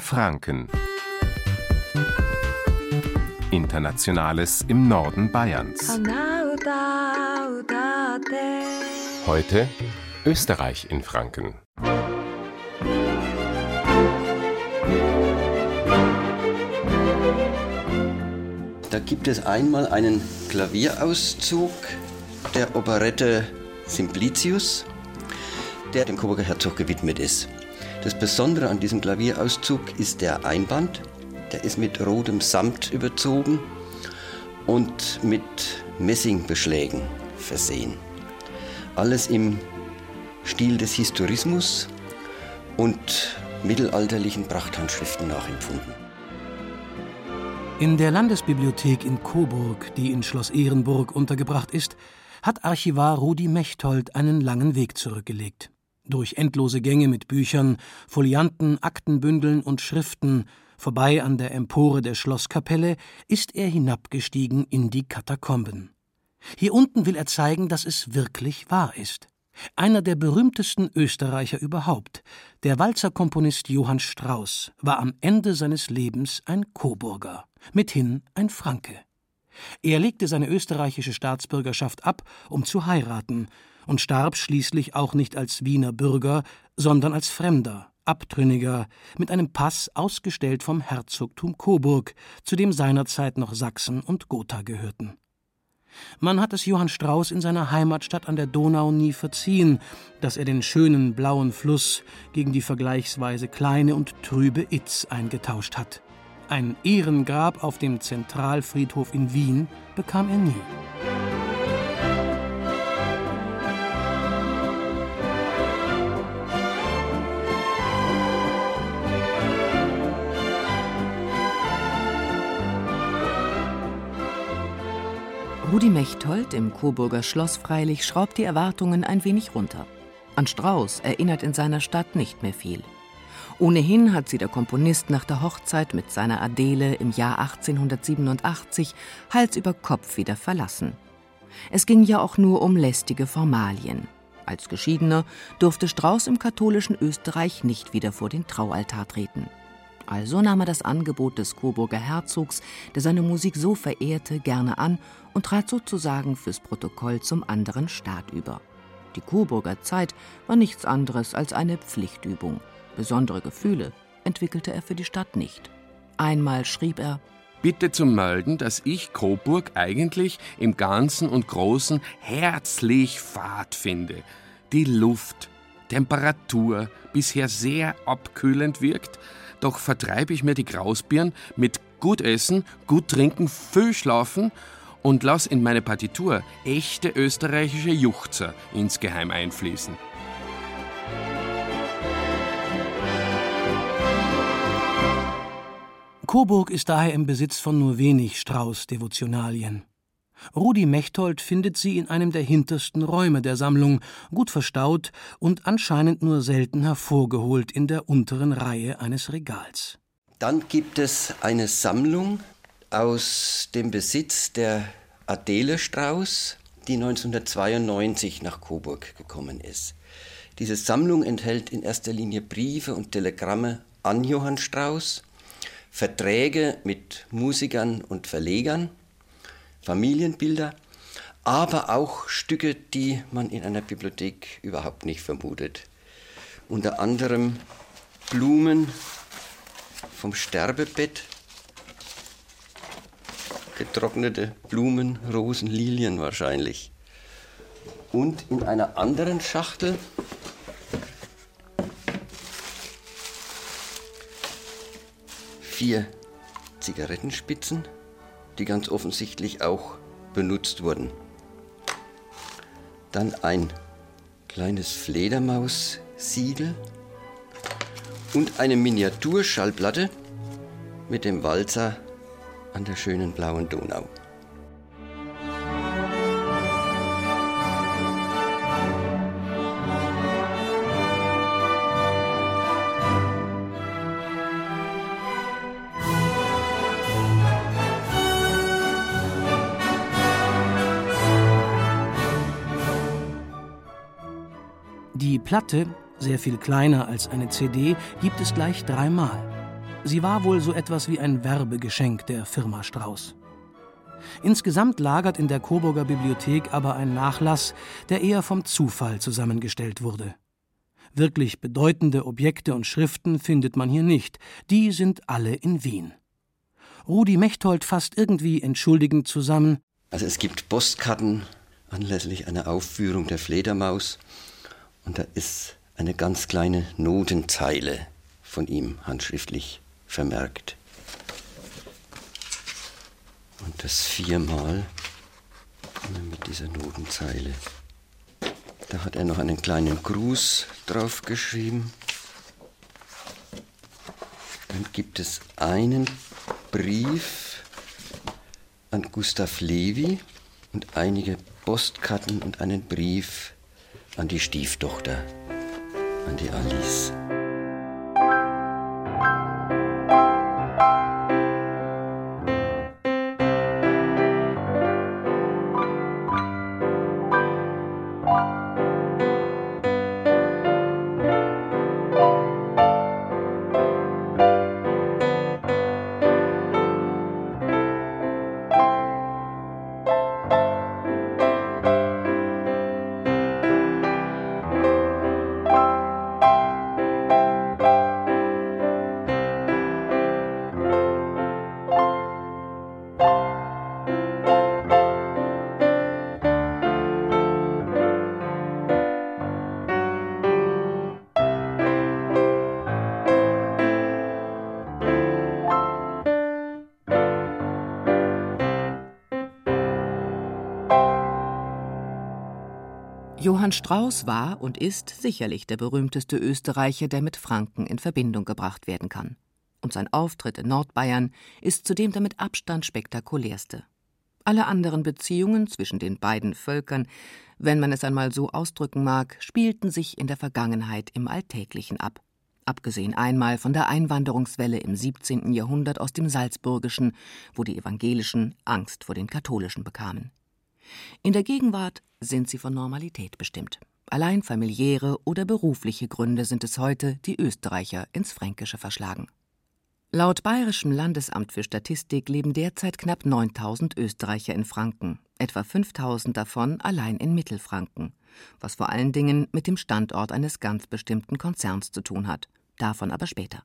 Franken. Internationales im Norden Bayerns. Heute Österreich in Franken. Da gibt es einmal einen Klavierauszug der Operette Simplicius, der dem Coburger Herzog gewidmet ist. Das Besondere an diesem Klavierauszug ist der Einband. Der ist mit rotem Samt überzogen und mit Messingbeschlägen versehen. Alles im Stil des Historismus und mittelalterlichen Prachthandschriften nachempfunden. In der Landesbibliothek in Coburg, die in Schloss Ehrenburg untergebracht ist, hat Archivar Rudi Mechtold einen langen Weg zurückgelegt. Durch endlose Gänge mit Büchern, Folianten, Aktenbündeln und Schriften, vorbei an der Empore der Schlosskapelle, ist er hinabgestiegen in die Katakomben. Hier unten will er zeigen, dass es wirklich wahr ist. Einer der berühmtesten Österreicher überhaupt, der Walzerkomponist Johann Strauss, war am Ende seines Lebens ein Coburger, mithin ein Franke. Er legte seine österreichische Staatsbürgerschaft ab, um zu heiraten, und starb schließlich auch nicht als Wiener Bürger, sondern als Fremder, Abtrünniger, mit einem Pass ausgestellt vom Herzogtum Coburg, zu dem seinerzeit noch Sachsen und Gotha gehörten. Man hat es Johann Strauss in seiner Heimatstadt an der Donau nie verziehen, dass er den schönen blauen Fluss gegen die vergleichsweise kleine und trübe Itz eingetauscht hat. Ein Ehrengrab auf dem Zentralfriedhof in Wien bekam er nie. Rudi Mechtold im Coburger Schloss freilich schraubt die Erwartungen ein wenig runter. An Strauss erinnert in seiner Stadt nicht mehr viel. Ohnehin hat sie der Komponist nach der Hochzeit mit seiner Adele im Jahr 1887 Hals über Kopf wieder verlassen. Es ging ja auch nur um lästige Formalien. Als Geschiedener durfte Strauss im katholischen Österreich nicht wieder vor den Traualtar treten. Also nahm er das Angebot des Coburger Herzogs, der seine Musik so verehrte, gerne an und trat sozusagen fürs Protokoll zum anderen Staat über. Die Coburger Zeit war nichts anderes als eine Pflichtübung. Besondere Gefühle entwickelte er für die Stadt nicht. Einmal schrieb er: Bitte zu melden, dass ich Coburg eigentlich im Ganzen und Großen herzlich fad finde. Die Luft, Temperatur bisher sehr abkühlend wirkt, doch vertreibe ich mir die Grausbirn mit gut essen, gut trinken, viel schlafen und lass in meine Partitur echte österreichische Juchzer insgeheim einfließen. Coburg ist daher im Besitz von nur wenig Strauß-Devotionalien. Rudi Mechtold findet sie in einem der hintersten Räume der Sammlung, gut verstaut und anscheinend nur selten hervorgeholt in der unteren Reihe eines Regals. Dann gibt es eine Sammlung aus dem Besitz der Adele Strauss, die 1992 nach Coburg gekommen ist. Diese Sammlung enthält in erster Linie Briefe und Telegramme an Johann Strauss, Verträge mit Musikern und Verlegern, Familienbilder, aber auch Stücke, die man in einer Bibliothek überhaupt nicht vermutet. Unter anderem Blumen vom Sterbebett, getrocknete Blumen, Rosen, Lilien wahrscheinlich. Und in einer anderen Schachtel vier Zigarettenspitzen, die ganz offensichtlich auch benutzt wurden. Dann ein kleines Fledermaussiegel und eine Miniaturschallplatte mit dem Walzer an der schönen blauen Donau. Die Platte, sehr viel kleiner als eine CD, gibt es gleich 3-mal. Sie war wohl so etwas wie ein Werbegeschenk der Firma Strauß. Insgesamt lagert in der Coburger Bibliothek aber ein Nachlass, der eher vom Zufall zusammengestellt wurde. Wirklich bedeutende Objekte und Schriften findet man hier nicht, die sind alle in Wien. Rudi Mechtold fasst irgendwie entschuldigend zusammen: Also es gibt Postkarten anlässlich einer Aufführung der Fledermaus und da ist eine ganz kleine Notenzeile von ihm handschriftlich vermerkt. Und das 4-mal mit dieser Notenzeile. Da hat er noch einen kleinen Gruß drauf geschrieben. Dann gibt es einen Brief an Gustav Levi und einige Postkarten und einen Brief an die Stieftochter, an die Alice. Johann Strauß war und ist sicherlich der berühmteste Österreicher, der mit Franken in Verbindung gebracht werden kann. Und sein Auftritt in Nordbayern ist zudem der mit Abstand spektakulärste. Alle anderen Beziehungen zwischen den beiden Völkern, wenn man es einmal so ausdrücken mag, spielten sich in der Vergangenheit im Alltäglichen ab. Abgesehen einmal von der Einwanderungswelle im 17. Jahrhundert aus dem Salzburgischen, wo die Evangelischen Angst vor den Katholischen bekamen. In der Gegenwart sind sie von Normalität bestimmt. Allein familiäre oder berufliche Gründe sind es heute, die Österreicher ins Fränkische verschlagen. Laut Bayerischem Landesamt für Statistik leben derzeit knapp 9.000 Österreicher in Franken, etwa 5.000 davon allein in Mittelfranken, was vor allen Dingen mit dem Standort eines ganz bestimmten Konzerns zu tun hat, davon aber später.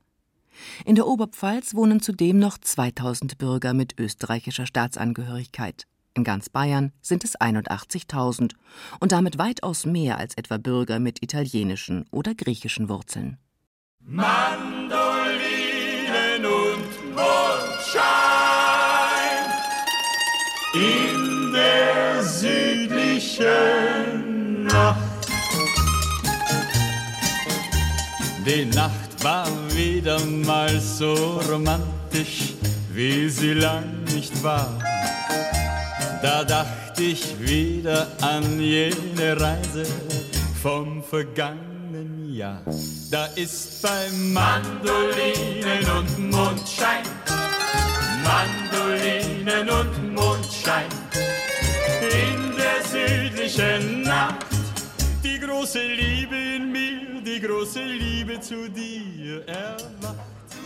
In der Oberpfalz wohnen zudem noch 2.000 Bürger mit österreichischer Staatsangehörigkeit. In ganz Bayern sind es 81.000 und damit weitaus mehr als etwa Bürger mit italienischen oder griechischen Wurzeln. Mandolinen und Mondschein in der südlichen Nacht. Die Nacht war wieder mal so romantisch, wie sie lang nicht war. Da dachte ich wieder an jene Reise vom vergangenen Jahr. Da ist bei Mandolinen und Mondschein, Mandolinen und Mondschein, in der südlichen Nacht, die große Liebe in mir, die große Liebe zu dir erwacht.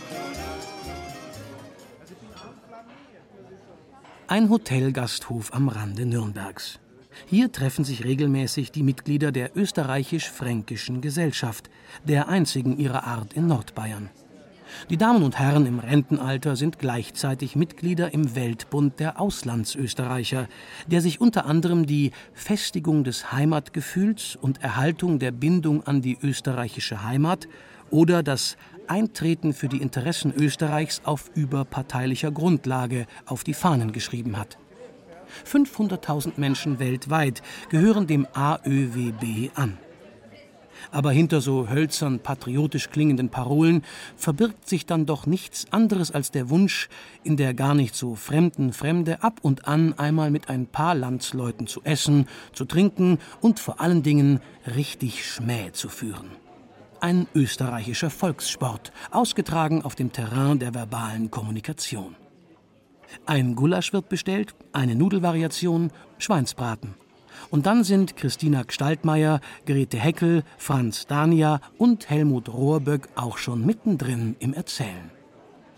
Ein Hotelgasthof am Rande Nürnbergs. Hier treffen sich regelmäßig die Mitglieder der Österreichisch-Fränkischen Gesellschaft, der einzigen ihrer Art in Nordbayern. Die Damen und Herren im Rentenalter sind gleichzeitig Mitglieder im Weltbund der Auslandsösterreicher, der sich unter anderem die Festigung des Heimatgefühls und Erhaltung der Bindung an die österreichische Heimat oder das Eintreten für die Interessen Österreichs auf überparteilicher Grundlage auf die Fahnen geschrieben hat. 500.000 Menschen weltweit gehören dem AÖWB an. Aber hinter so hölzern patriotisch klingenden Parolen verbirgt sich dann doch nichts anderes als der Wunsch, in der gar nicht so fremden Fremde ab und an einmal mit ein paar Landsleuten zu essen, zu trinken und vor allen Dingen richtig Schmäh zu führen. Ein österreichischer Volkssport, ausgetragen auf dem Terrain der verbalen Kommunikation. Ein Gulasch wird bestellt, eine Nudelvariation, Schweinsbraten. Und dann sind Christina Gestaltmeier, Grete Heckel, Franz Dania und Helmut Rohrböck auch schon mittendrin im Erzählen.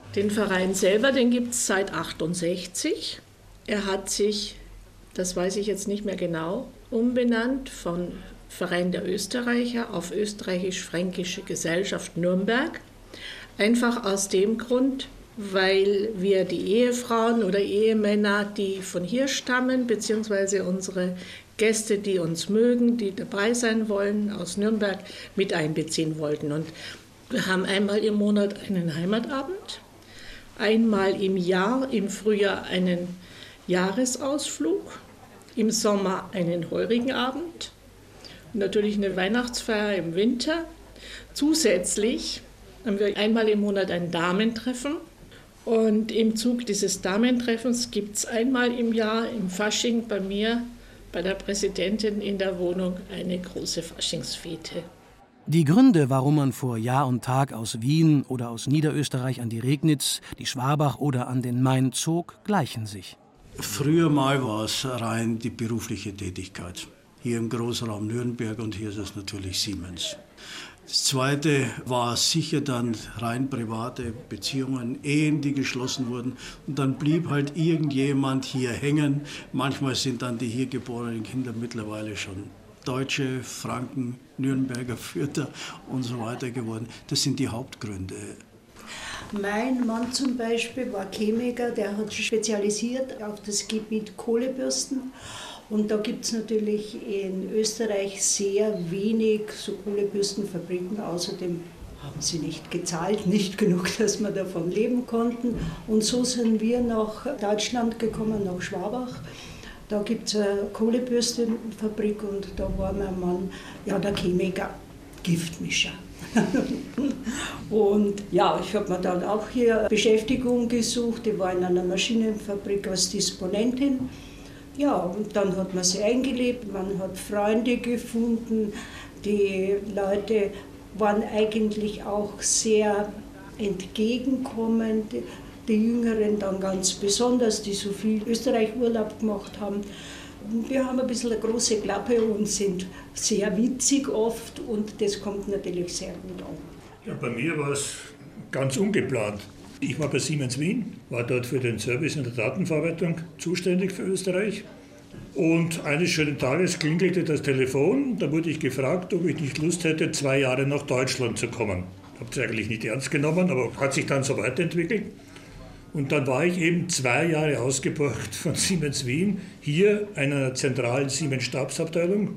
Den Verein selber, den gibt es seit 1968. Er hat sich, das weiß ich jetzt nicht mehr genau, umbenannt von Verein der Österreicher auf Österreichisch-Fränkische Gesellschaft Nürnberg. Einfach aus dem Grund, weil wir die Ehefrauen oder Ehemänner, die von hier stammen, beziehungsweise unsere Gäste, die uns mögen, die dabei sein wollen, aus Nürnberg mit einbeziehen wollten. Und wir haben einmal im Monat einen Heimatabend, einmal im Jahr, im Frühjahr einen Jahresausflug, im Sommer einen heurigen Abend und natürlich eine Weihnachtsfeier im Winter. Zusätzlich haben wir einmal im Monat ein Damentreffen und im Zug dieses Damentreffens gibt es einmal im Jahr im Fasching bei mir, bei der Präsidentin in der Wohnung, eine große Faschingsfete. Die Gründe, warum man vor Jahr und Tag aus Wien oder aus Niederösterreich an die Regnitz, die Schwabach oder an den Main zog, gleichen sich. Früher mal war es rein die berufliche Tätigkeit. Hier im Großraum Nürnberg und hier ist es natürlich Siemens. Das Zweite war sicher dann rein private Beziehungen, Ehen, die geschlossen wurden. Und dann blieb halt irgendjemand hier hängen. Manchmal sind dann die hier geborenen Kinder mittlerweile schon Deutsche, Franken, Nürnberger, Fürther und so weiter geworden. Das sind die Hauptgründe. Mein Mann zum Beispiel war Chemiker, der hat sich spezialisiert auf das Gebiet Kohlebürsten. Und da gibt es natürlich in Österreich sehr wenig so Kohlebürstenfabriken. Außerdem haben sie nicht gezahlt, nicht genug, dass wir davon leben konnten. Und so sind wir nach Deutschland gekommen, nach Schwabach. Da gibt es eine Kohlebürstenfabrik und da war mein Mann der Chemiker, Giftmischer. Und ja, ich habe mir dann auch hier Beschäftigung gesucht. Ich war in einer Maschinenfabrik als Disponentin. Ja, und dann hat man sich eingelebt, man hat Freunde gefunden. Die Leute waren eigentlich auch sehr entgegenkommend. Die Jüngeren dann ganz besonders, die so viel Österreich-Urlaub gemacht haben. Wir haben ein bisschen eine große Klappe und sind sehr witzig oft und das kommt natürlich sehr gut an. Ja, bei mir war es ganz ungeplant. Ich war bei Siemens Wien, war dort für den Service in der Datenverarbeitung zuständig für Österreich. Und eines schönen Tages klingelte das Telefon, da wurde ich gefragt, ob ich nicht Lust hätte, 2 Jahre nach Deutschland zu kommen. Ich habe es eigentlich nicht ernst genommen, aber hat sich dann so weiterentwickelt. Und dann war ich eben 2 Jahre ausgebracht von Siemens Wien, hier einer zentralen Siemens-Stabsabteilung,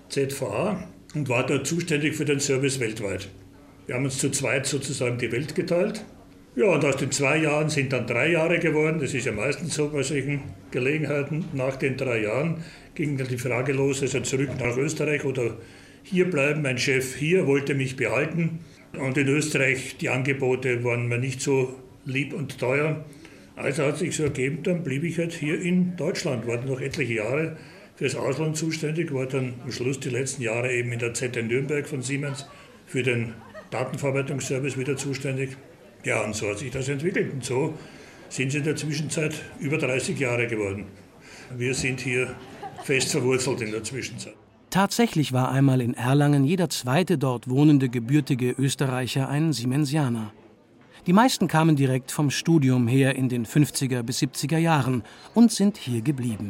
ZVA, und war dort zuständig für den Service weltweit. Wir haben uns zu zweit sozusagen die Welt geteilt. Ja, und aus den 2 Jahren sind dann 3 Jahre geworden. Das ist ja meistens so bei solchen Gelegenheiten. Nach den 3 Jahren ging dann die Frage los, also zurück nach Österreich oder hier bleiben. Mein Chef hier wollte mich behalten. Und in Österreich, die Angebote waren mir nicht so lieb und teuer. Also hat sich so ergeben, dann blieb ich halt hier in Deutschland, war noch etliche Jahre für das Ausland zuständig, war dann am Schluss die letzten Jahre eben in der ZN Nürnberg von Siemens für den Datenverarbeitungsservice wieder zuständig. Ja, und so hat sich das entwickelt und so sind es in der Zwischenzeit über 30 Jahre geworden. Wir sind hier fest verwurzelt in der Zwischenzeit. Tatsächlich war einmal in Erlangen jeder zweite dort wohnende gebürtige Österreicher ein Siemensianer. Die meisten kamen direkt vom Studium her in den 50er bis 70er Jahren und sind hier geblieben.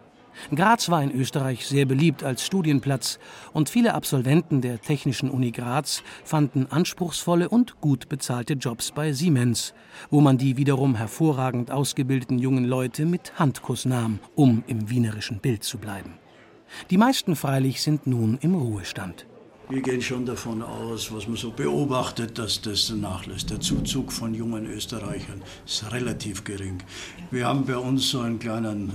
Graz war in Österreich sehr beliebt als Studienplatz und viele Absolventen der Technischen Uni Graz fanden anspruchsvolle und gut bezahlte Jobs bei Siemens, wo man die wiederum hervorragend ausgebildeten jungen Leute mit Handkuss nahm, um im wienerischen Bild zu bleiben. Die meisten freilich sind nun im Ruhestand. Wir gehen schon davon aus, was man so beobachtet, dass das nachlässt. Der Zuzug von jungen Österreichern ist relativ gering. Wir haben bei uns so einen kleinen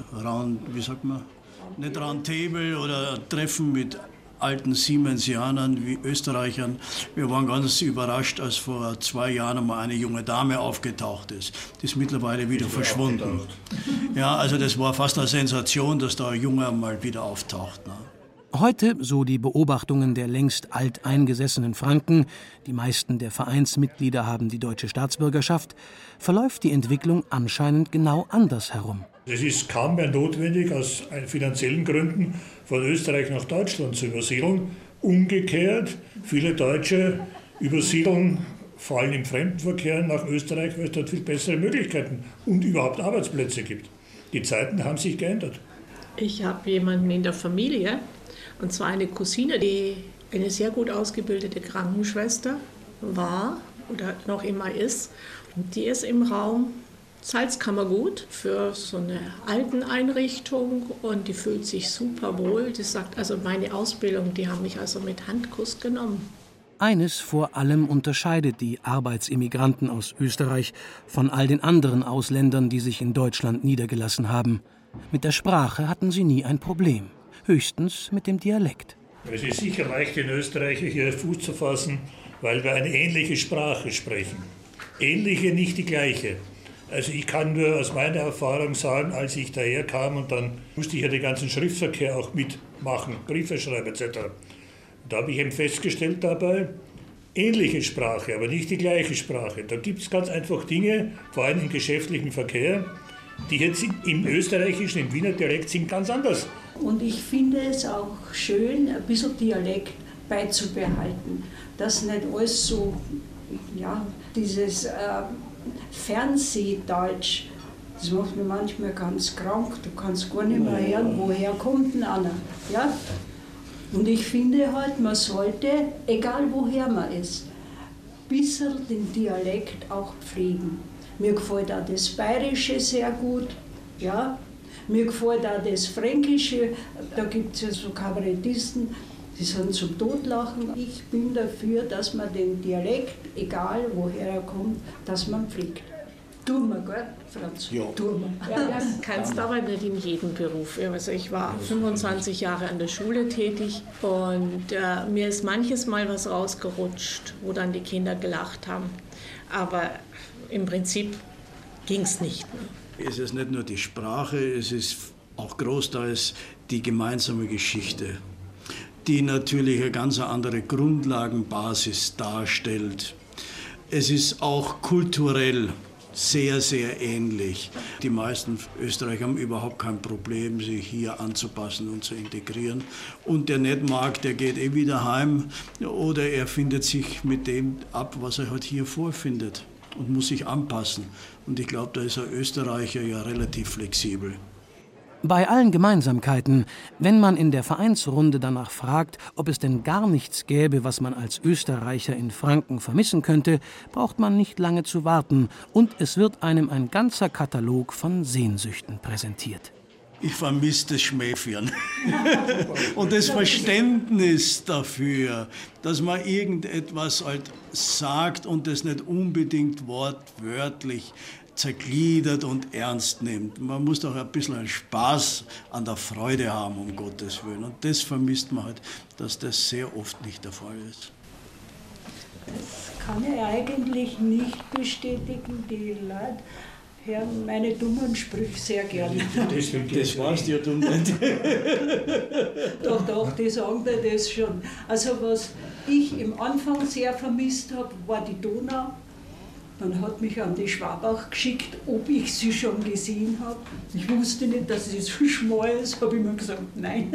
nicht Roundtable oder Treffen mit alten Siemensianern wie Österreichern. Wir waren ganz überrascht, als vor 2 Jahren einmal eine junge Dame aufgetaucht ist. Die ist mittlerweile wieder verschwunden. Ja, also das war fast eine Sensation, dass da ein Junger mal wieder auftaucht. Ne? Heute, so die Beobachtungen der längst alteingesessenen Franken, die meisten der Vereinsmitglieder haben die deutsche Staatsbürgerschaft, verläuft die Entwicklung anscheinend genau andersherum. Es ist kaum mehr notwendig, aus finanziellen Gründen von Österreich nach Deutschland zu übersiedeln. Umgekehrt, viele Deutsche übersiedeln vor allem im Fremdenverkehr nach Österreich, weil es dort viel bessere Möglichkeiten und überhaupt Arbeitsplätze gibt. Die Zeiten haben sich geändert. Ich habe jemanden in der Familie, und zwar eine Cousine, die eine sehr gut ausgebildete Krankenschwester war oder noch immer ist. Und die ist im Raum Salzkammergut für so eine Alteneinrichtung und die fühlt sich super wohl. Die sagt, also meine Ausbildung, die haben mich also mit Handkuss genommen. Eines vor allem unterscheidet die Arbeitsimmigranten aus Österreich von all den anderen Ausländern, die sich in Deutschland niedergelassen haben. Mit der Sprache hatten sie nie ein Problem, höchstens mit dem Dialekt. Es ist sicher leicht, den Österreicher hier Fuß zu fassen, weil wir eine ähnliche Sprache sprechen. Ähnliche, nicht die gleiche. Also ich kann nur aus meiner Erfahrung sagen, als ich daher kam und dann musste ich ja den ganzen Schriftverkehr auch mitmachen, Briefe schreiben etc. Da habe ich eben festgestellt dabei, ähnliche Sprache, aber nicht die gleiche Sprache. Da gibt es ganz einfach Dinge, vor allem im geschäftlichen Verkehr, die jetzt im österreichischen, im Wiener Dialekt sind ganz anders. Und ich finde es auch schön, ein bisschen Dialekt beizubehalten, dass nicht alles so, ja, dieses Fernsehdeutsch, das macht mir manchmal ganz krank, du kannst gar nicht mehr hören, woher kommt denn einer, ja? Und ich finde halt, man sollte, egal woher man ist, ein bisschen den Dialekt auch pflegen. Mir gefällt auch das Bayerische sehr gut, ja. Mir gefällt auch das Fränkische, da gibt es ja so Kabarettisten, die sind zum Totlachen. Ich bin dafür, dass man den Dialekt, egal woher er kommt, dass man pflegt. Tun wir, gell, Franz? Ja. Tun wir. Ja, das kannst du aber nicht in jedem Beruf. Also ich war 25 Jahre an der Schule tätig und mir ist manches Mal was rausgerutscht, wo dann die Kinder gelacht haben. Aber im Prinzip ging es nicht mehr. Es ist nicht nur die Sprache, es ist auch großteils die gemeinsame Geschichte, die natürlich eine ganz andere Grundlagenbasis darstellt. Es ist auch kulturell sehr, sehr ähnlich. Die meisten Österreicher haben überhaupt kein Problem, sich hier anzupassen und zu integrieren. Und der nicht mag, der geht wieder heim oder er findet sich mit dem ab, was er halt hier vorfindet und muss sich anpassen. Und ich glaube, da ist ein Österreicher ja relativ flexibel. Bei allen Gemeinsamkeiten, wenn man in der Vereinsrunde danach fragt, ob es denn gar nichts gäbe, was man als Österreicher in Franken vermissen könnte, braucht man nicht lange zu warten und es wird einem ein ganzer Katalog von Sehnsüchten präsentiert. Ich vermisse das Schmähführen und das Verständnis dafür, dass man irgendetwas halt sagt und das nicht unbedingt wortwörtlich zergliedert und ernst nimmt. Man muss doch ein bisschen Spaß an der Freude haben, um Gottes Willen. Und das vermisst man halt, dass das sehr oft nicht der Fall ist. Das kann ich eigentlich nicht bestätigen. Die Leute hören meine dummen Sprüche sehr gerne. Das weißt ja du nicht. Doch, die sagen dir das schon. Also was ich im Anfang sehr vermisst habe, war die Donau. Man hat mich an die Schwabach geschickt, ob ich sie schon gesehen habe. Ich wusste nicht, dass sie so schmal ist, habe ich mir gesagt, nein.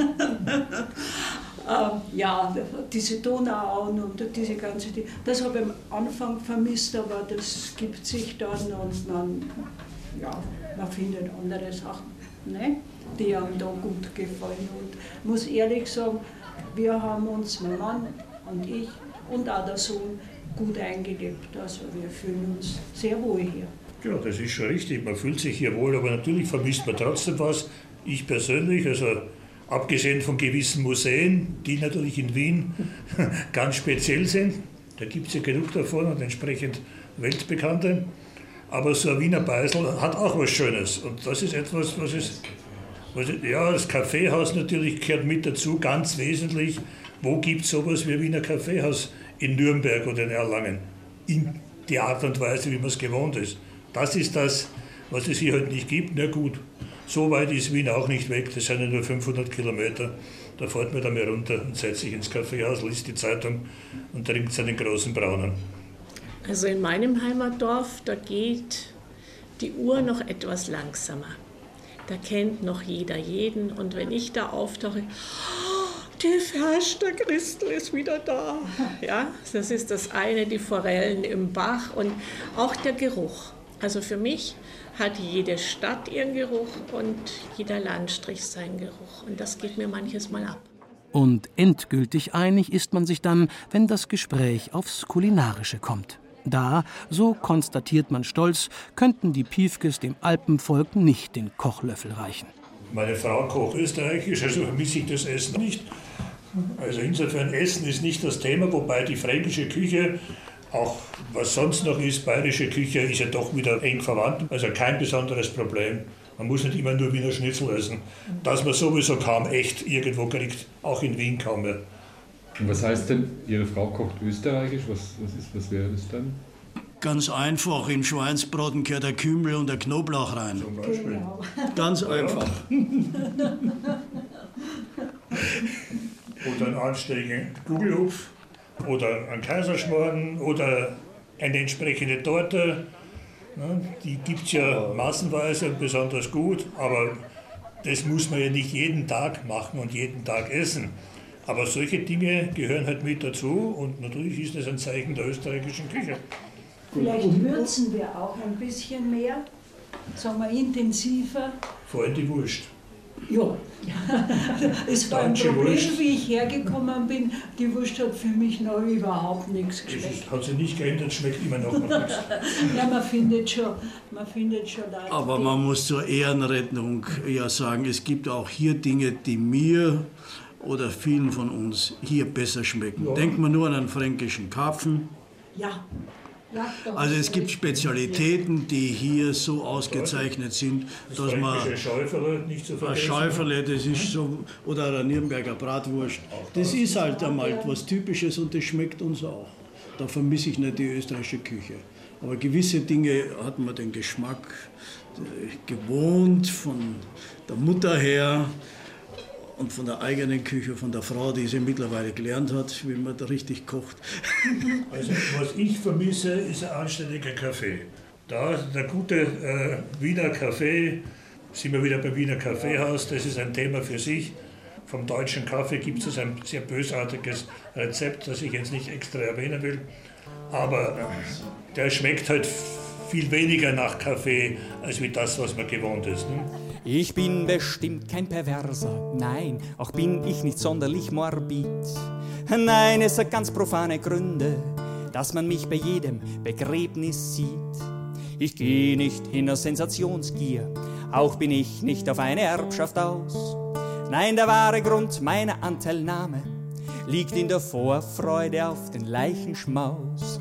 Ja, diese Donauauen und diese ganze Dinge, das habe ich am Anfang vermisst, aber das gibt sich dann und man findet andere Sachen, ne, die einem da gut gefallen. Und ich muss ehrlich sagen, wir haben uns, mein Mann und ich und auch der Sohn, gut eingelebt. Also wir fühlen uns sehr wohl hier. Ja, das ist schon richtig. Man fühlt sich hier wohl, aber natürlich vermisst man trotzdem was. Ich persönlich, also abgesehen von gewissen Museen, die natürlich in Wien ganz speziell sind, da gibt es ja genug davon und entsprechend weltbekannte. Aber so ein Wiener Beisel hat auch was Schönes. Und das ist etwas, ja, das Kaffeehaus natürlich gehört mit dazu, ganz wesentlich. Wo gibt es sowas wie ein Wiener Kaffeehaus in Nürnberg oder in Erlangen? In die Art und Weise, wie man es gewohnt ist. Das ist das, was es hier halt nicht gibt. Na gut, so weit ist Wien auch nicht weg, das sind ja nur 500 Kilometer. Da fährt man dann mal runter und setzt sich ins Kaffeehaus, liest die Zeitung und trinkt seinen großen Braunen. Also in meinem Heimatdorf, da geht die Uhr noch etwas langsamer. Da kennt noch jeder jeden und wenn ich da auftauche, Die Förster Christel ist wieder da. Ja, das ist das eine, die Forellen im Bach und auch der Geruch. Also für mich hat jede Stadt ihren Geruch und jeder Landstrich seinen Geruch. Und das geht mir manches Mal ab. Und endgültig einig ist man sich dann, wenn das Gespräch aufs Kulinarische kommt. Da, so konstatiert man stolz, könnten die Piefkes dem Alpenvolk nicht den Kochlöffel reichen. Meine Frau kocht österreichisch, also vermisse ich das Essen nicht. Also insofern, Essen ist nicht das Thema, wobei die fränkische Küche, auch was sonst noch ist, bayerische Küche, ist ja doch wieder eng verwandt. Also kein besonderes Problem. Man muss nicht immer nur Wiener Schnitzel essen. Dass man sowieso kaum echt irgendwo kriegt, auch in Wien kaum mehr. Und was heißt denn, Ihre Frau kocht österreichisch? Was wäre das dann? Ganz einfach, in Schweinsbraten gehört der Kümmel und der Knoblauch rein. Zum Beispiel. Genau. Ganz einfach. Oder einen anständigen Gugelhupf oder einen Kaiserschmarrn oder eine entsprechende Torte. Die gibt es ja massenweise und besonders gut, aber das muss man ja nicht jeden Tag machen und jeden Tag essen. Aber solche Dinge gehören halt mit dazu und natürlich ist das ein Zeichen der österreichischen Küche. Vielleicht würzen wir auch ein bisschen mehr, sagen wir intensiver. Vor allem die Wurst. Ja, es war ein Problem, wie ich hergekommen bin. Die Wurst hat für mich noch überhaupt nichts geschmeckt. Hat sich nicht geändert, schmeckt immer noch nichts. Ja, man findet schon Leute. Aber man muss zur Ehrenrettung ja sagen, es gibt auch hier Dinge, die mir oder vielen von uns hier besser schmecken. Ja. Denkt man nur an einen fränkischen Karpfen. Ja. Also es gibt Spezialitäten, die hier so ausgezeichnet sind, dass man... Schäuferle nicht zu vergessen. Schäuferle, das ist so... Oder eine Nürnberger Bratwurst. Das ist halt einmal was Typisches und das schmeckt uns auch. Da vermisse ich nicht die österreichische Küche. Aber gewisse Dinge hat man den Geschmack gewohnt von der Mutter her und von der eigenen Küche, von der Frau, die sie mittlerweile gelernt hat, wie man da richtig kocht. Also was ich vermisse, ist ein anständiger Kaffee. Da der gute Wiener Kaffee, sind wir wieder beim Wiener Kaffeehaus, das ist ein Thema für sich. Vom deutschen Kaffee gibt es ein sehr bösartiges Rezept, das ich jetzt nicht extra erwähnen will. Aber der schmeckt halt viel weniger nach Kaffee, als wie das, was man gewohnt ist. Ne? Ich bin bestimmt kein Perverser, nein, auch bin ich nicht sonderlich morbid. Nein, es hat ganz profane Gründe, dass man mich bei jedem Begräbnis sieht. Ich gehe nicht hin aus Sensationsgier, auch bin ich nicht auf eine Erbschaft aus. Nein, der wahre Grund meiner Anteilnahme liegt in der Vorfreude auf den Leichenschmaus.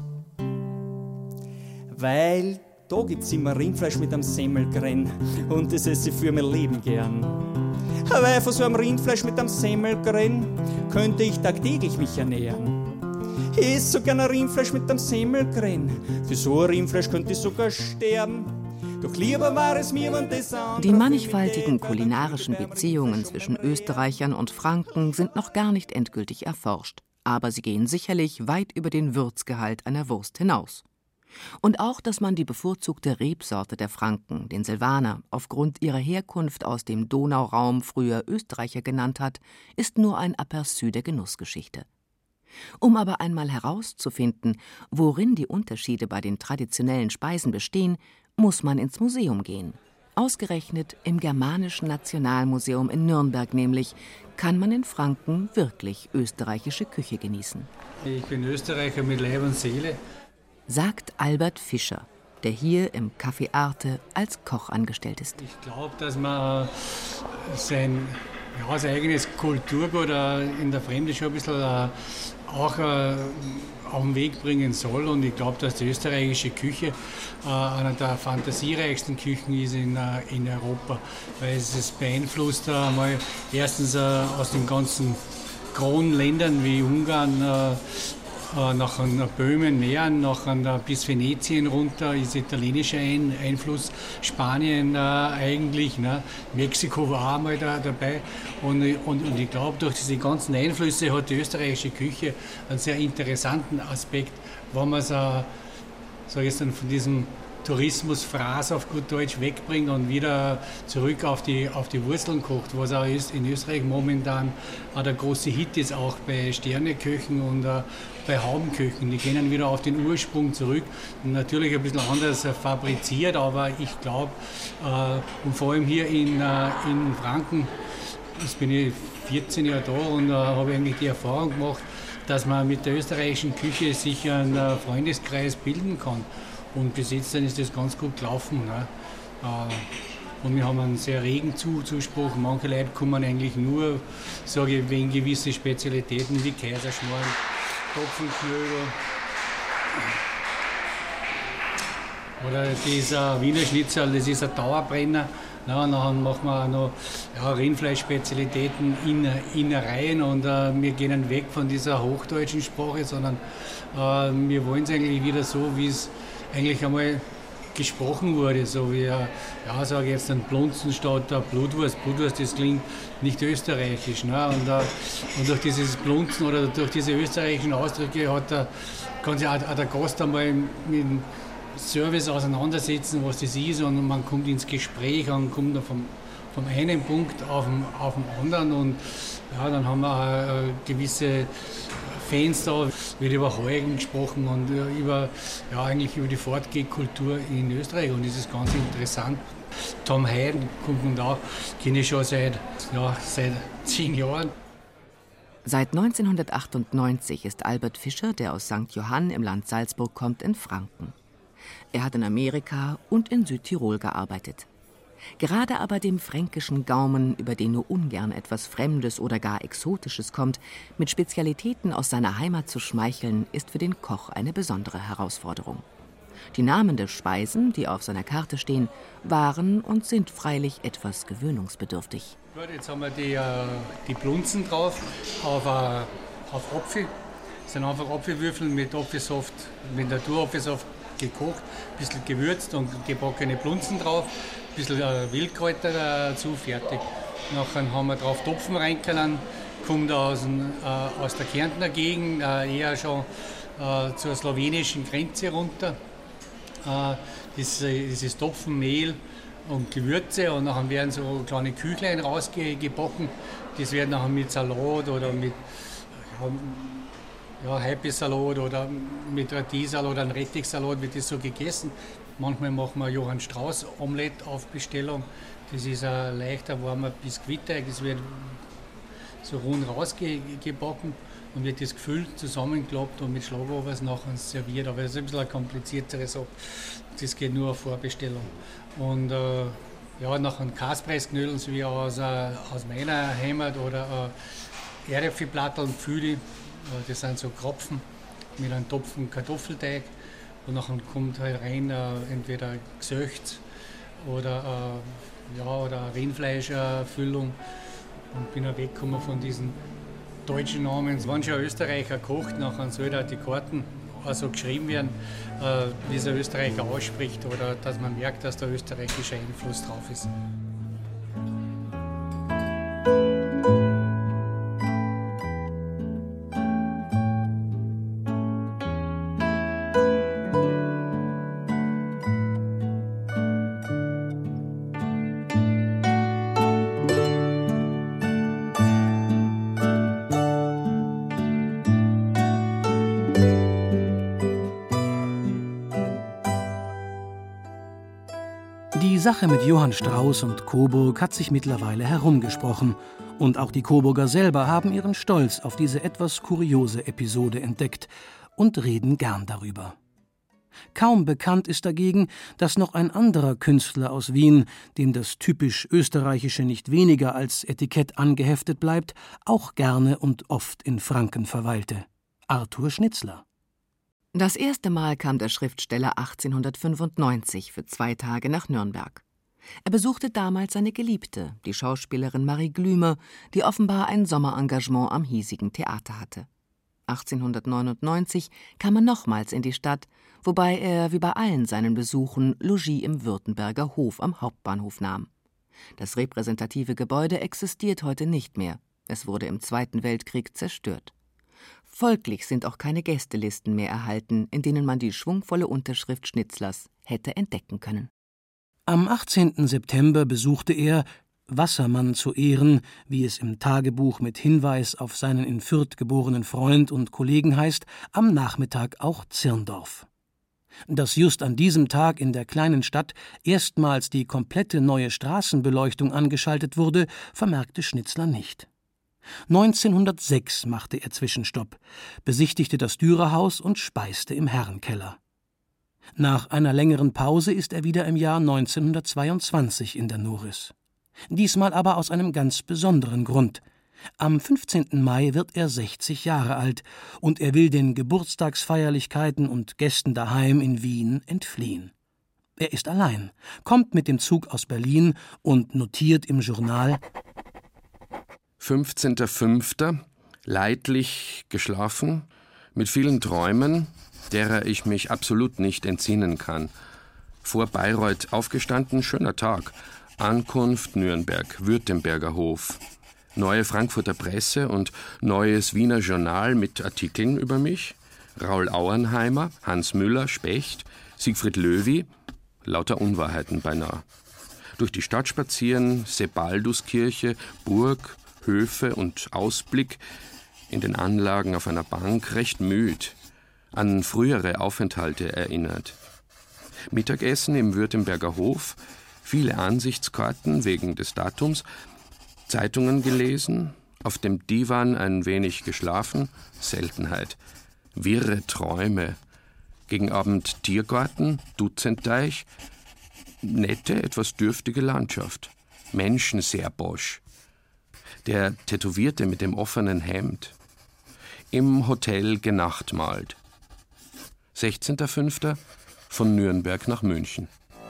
Weil da gibt's immer Rindfleisch mit einem Semmelgrenn und das esse ich für mein Leben gern. Weil von so einem Rindfleisch mit einem Semmelgrenn könnte ich tagtäglich mich ernähren. Ich esse so gerne Rindfleisch mit einem Semmelgrenn, für so ein Rindfleisch könnte ich sogar sterben. Doch lieber war es mir, wenn das andere... Die mannigfaltigen kulinarischen Beziehungen zwischen Österreichern und Franken sind noch gar nicht endgültig erforscht. Aber sie gehen sicherlich weit über den Würzgehalt einer Wurst hinaus. Und auch, dass man die bevorzugte Rebsorte der Franken, den Silvaner, aufgrund ihrer Herkunft aus dem Donauraum früher Österreicher genannt hat, ist nur ein Aperçu der Genussgeschichte. Um aber einmal herauszufinden, worin die Unterschiede bei den traditionellen Speisen bestehen, muss man ins Museum gehen. Ausgerechnet im Germanischen Nationalmuseum in Nürnberg nämlich kann man in Franken wirklich österreichische Küche genießen. Ich bin Österreicher mit Leib und Seele, sagt Albert Fischer, der hier im Café Arte als Koch angestellt ist. Ich glaube, dass man sein eigenes Kulturgut in der Fremde schon ein bisschen auch auf den Weg bringen soll. Und ich glaube, dass die österreichische Küche einer der fantasiereichsten Küchen ist in Europa. Weil es beeinflusst einmal erstens aus den ganzen Kronländern wie Ungarn, nach Böhmen, Mähren, bis Venetien runter ist italienischer Einfluss, Spanien eigentlich, ne? Mexiko war auch mal dabei und ich glaube, durch diese ganzen Einflüsse hat die österreichische Küche einen sehr interessanten Aspekt, wenn man von diesem Tourismusphrase auf gut Deutsch wegbringt und wieder zurück auf die Wurzeln kocht, was auch ist in Österreich momentan der große Hit ist, auch bei Sterneköchen und bei Haubenköchen. Die gehen wieder auf den Ursprung zurück. Natürlich ein bisschen anders fabriziert, aber ich glaube, und vor allem hier in Franken, jetzt bin ich 14 Jahre da und habe eigentlich die Erfahrung gemacht, dass man mit der österreichischen Küche sich einen Freundeskreis bilden kann. Und bis jetzt dann ist das ganz gut gelaufen. Ne? Und wir haben einen sehr regen Zuspruch. Manche Leute kommen eigentlich nur, sage ich, wegen gewisser Spezialitäten wie Kaiserschmarrn, Topfenknödel oder dieser Wiener Schnitzel, das ist ein Dauerbrenner. Ja, dann machen wir auch noch Rindfleischspezialitäten, Innereien und wir gehen weg von dieser hochdeutschen Sprache, sondern wir wollen es eigentlich wieder so, wie es eigentlich einmal gesprochen wurde, so wie, sage ich jetzt ein Blunzen statt der Blutwurst. Blutwurst, das klingt nicht österreichisch. Ne? Und durch dieses Blunzen oder durch diese österreichischen Ausdrücke kann sich auch der Gast einmal mit dem Service auseinandersetzen, was das ist, und man kommt ins Gespräch und kommt vom einen Punkt auf den anderen und dann haben wir auch gewisse Fans da, wird über Heugen gesprochen und eigentlich über die Fortgehkultur in Österreich, und das ist ganz interessant. Tom Heiden kommt und auch, kenne ich schon seit 10 Jahren. Seit 1998 ist Albert Fischer, der aus St. Johann im Land Salzburg kommt, in Franken. Er hat in Amerika und in Südtirol gearbeitet. Gerade aber dem fränkischen Gaumen, über den nur ungern etwas Fremdes oder gar Exotisches kommt, mit Spezialitäten aus seiner Heimat zu schmeicheln, ist für den Koch eine besondere Herausforderung. Die Namen der Speisen, die auf seiner Karte stehen, waren und sind freilich etwas gewöhnungsbedürftig. Gut, jetzt haben wir die Blunzen drauf auf Apfel. Das sind einfach Apfelwürfel mit Apfelsaft, mit Naturapfelsaft gekocht, ein bisschen gewürzt und gebackene Blunzen drauf, ein bisschen Wildkräuter dazu, fertig. Nachher haben wir drauf Topfen reingekönnen, kommt aus der Kärntner Gegend, eher schon zur slowenischen Grenze runter. Dieses Topfenmehl und Gewürze, und dann werden so kleine Küchlein rausgebacken. Das wird nachher mit Salat oder mit Heipesalat oder mit Radiesalat oder einem Rettichsalat wird das so gegessen. Manchmal machen wir Johann Strauß Omelette auf Bestellung. Das ist ein leichter, warmer Biskuitteig. Das wird so rund rausgebacken und wird das gefüllt, zusammengeklappt und mit Schlagobers nachher serviert. Aber das ist ein bisschen eine kompliziertere Sache. Das geht nur auf Vorbestellung. Und nachher Kaspressknödeln, so wie aus meiner Heimat, oder Erdäpfelplatteln, Pfüdi. Das sind so Kropfen mit einem Topfen Kartoffelteig, und nachher kommt halt rein entweder Gesöcht oder Rindfleischfüllung, und bin auch weggekommen von diesen deutschen Namen. Wenn schon ein Österreicher kocht, nachher soll auch die Karten also geschrieben werden, wie es ein Österreicher ausspricht, oder dass man merkt, dass der österreichische Einfluss drauf ist. Die Sache mit Johann Strauß und Coburg hat sich mittlerweile herumgesprochen, und auch die Coburger selber haben ihren Stolz auf diese etwas kuriose Episode entdeckt und reden gern darüber. Kaum bekannt ist dagegen, dass noch ein anderer Künstler aus Wien, dem das typisch Österreichische nicht weniger als Etikett angeheftet bleibt, auch gerne und oft in Franken verweilte: Arthur Schnitzler. Das erste Mal kam der Schriftsteller 1895 für 2 Tage nach Nürnberg. Er besuchte damals seine Geliebte, die Schauspielerin Marie Glümer, die offenbar ein Sommerengagement am hiesigen Theater hatte. 1899 kam er nochmals in die Stadt, wobei er wie bei allen seinen Besuchen Logis im Württemberger Hof am Hauptbahnhof nahm. Das repräsentative Gebäude existiert heute nicht mehr. Es wurde im Zweiten Weltkrieg zerstört. Folglich sind auch keine Gästelisten mehr erhalten, in denen man die schwungvolle Unterschrift Schnitzlers hätte entdecken können. Am 18. September besuchte er, Wassermann zu Ehren, wie es im Tagebuch mit Hinweis auf seinen in Fürth geborenen Freund und Kollegen heißt, am Nachmittag auch Zirndorf. Dass just an diesem Tag in der kleinen Stadt erstmals die komplette neue Straßenbeleuchtung angeschaltet wurde, vermerkte Schnitzler nicht. 1906 machte er Zwischenstopp, besichtigte das Dürerhaus und speiste im Herrenkeller. Nach einer längeren Pause ist er wieder im Jahr 1922 in der Noris. Diesmal aber aus einem ganz besonderen Grund. Am 15. Mai wird er 60 Jahre alt und er will den Geburtstagsfeierlichkeiten und Gästen daheim in Wien entfliehen. Er ist allein, kommt mit dem Zug aus Berlin und notiert im Journal: 15.05. Leidlich geschlafen, mit vielen Träumen, derer ich mich absolut nicht entsinnen kann. Vor Bayreuth aufgestanden, schöner Tag. Ankunft Nürnberg, Württemberger Hof. Neue Frankfurter Presse und neues Wiener Journal mit Artikeln über mich. Raul Auernheimer, Hans Müller, Specht, Siegfried Löwy. Lauter Unwahrheiten beinahe. Durch die Stadt spazieren, Sebalduskirche, Burg, Höfe und Ausblick. In den Anlagen auf einer Bank recht müd. An frühere Aufenthalte erinnert. Mittagessen im Württemberger Hof. Viele Ansichtskarten wegen des Datums, Zeitungen gelesen, auf dem Divan ein wenig geschlafen, Seltenheit, wirre Träume, gegen Abend Tiergarten, Dutzenteich, nette, etwas dürftige Landschaft, Menschen sehr bosch, der Tätowierte mit dem offenen Hemd, im Hotel genachtmalt. 16.05. von Nürnberg nach München.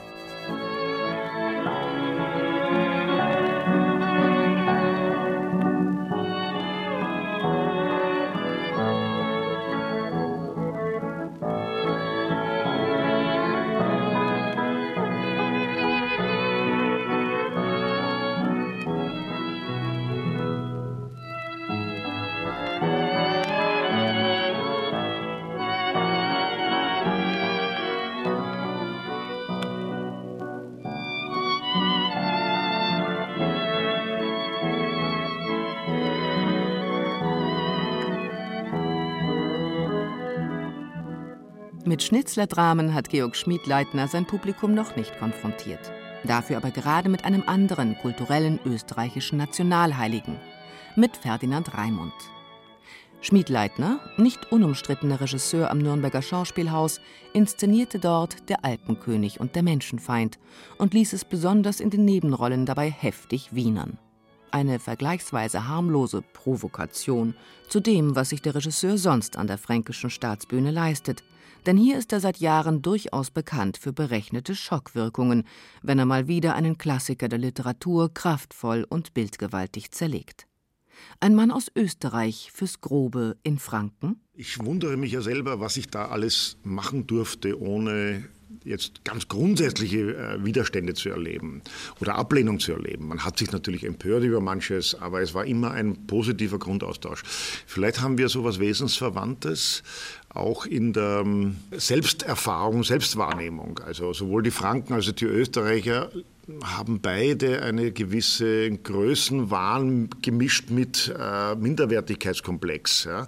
Mit Schnitzler-Dramen hat Georg Schmiedleitner sein Publikum noch nicht konfrontiert. Dafür aber gerade mit einem anderen kulturellen österreichischen Nationalheiligen, mit Ferdinand Raimund. Schmiedleitner, nicht unumstrittener Regisseur am Nürnberger Schauspielhaus, inszenierte dort Der Alpenkönig und der Menschenfeind und ließ es besonders in den Nebenrollen dabei heftig wienern. Eine vergleichsweise harmlose Provokation zu dem, was sich der Regisseur sonst an der Fränkischen Staatsbühne leistet. Denn hier ist er seit Jahren durchaus bekannt für berechnete Schockwirkungen, wenn er mal wieder einen Klassiker der Literatur kraftvoll und bildgewaltig zerlegt. Ein Mann aus Österreich fürs Grobe in Franken? Ich wundere mich ja selber, was ich da alles machen durfte, ohne jetzt ganz grundsätzliche Widerstände zu erleben oder Ablehnung zu erleben. Man hat sich natürlich empört über manches, aber es war immer ein positiver Grundaustausch. Vielleicht haben wir so etwas Wesensverwandtes, auch in der Selbsterfahrung, Selbstwahrnehmung. Also sowohl die Franken als auch die Österreicher haben beide eine gewisse Größenwahn gemischt mit Minderwertigkeitskomplex. Ja.